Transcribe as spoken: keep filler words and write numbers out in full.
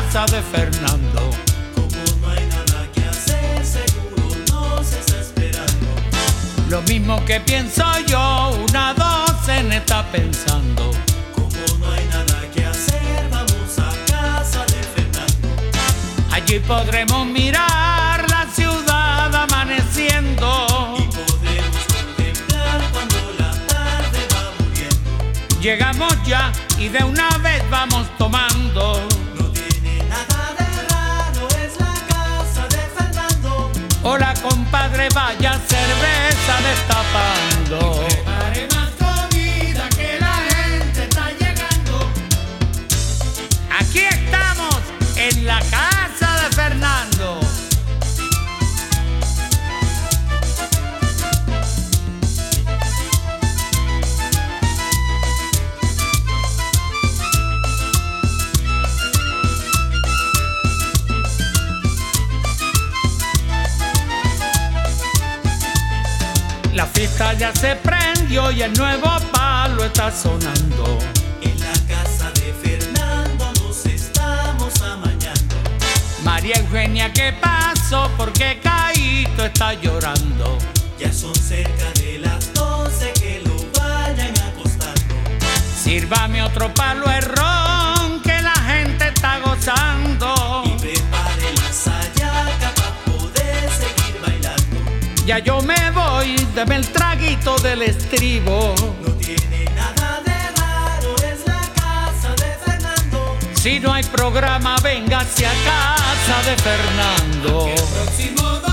casa de Fernando. Como no hay nada que hacer, seguro nos está esperando. Lo mismo que pienso yo, una docena está pensando. Como no hay nada que hacer, vamos a casa de Fernando. Allí podremos mirar la ciudad amaneciendo. Y podremos contemplar cuando la tarde va muriendo. Llegamos ya y de una vez vamos tomando. No tiene nada de raro, es la casa de Fernando. Hola compadre, vaya cerveza destapando. Prepare más comida que la gente está llegando. Aquí estamos en la casa de Fernando. La fiesta ya se prendió y el nuevo palo está sonando. En la casa de Fernando nos estamos amañando. María Eugenia, ¿qué pasó? Porque Caíto está llorando. Ya son cerca de las doce, que lo vayan acostando. Sírvame otro palo de ron, que la gente está gozando. Y prepare la sayaca para poder seguir bailando. Ya yo me voy, deme el traguito del estribo. No tiene nada de raro, es la casa de Fernando. Si no hay programa, véngase a casa de Fernando. El próximo